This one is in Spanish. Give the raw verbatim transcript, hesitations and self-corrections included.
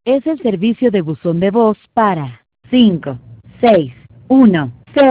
Es el servicio de buzón de voz para cinco seis uno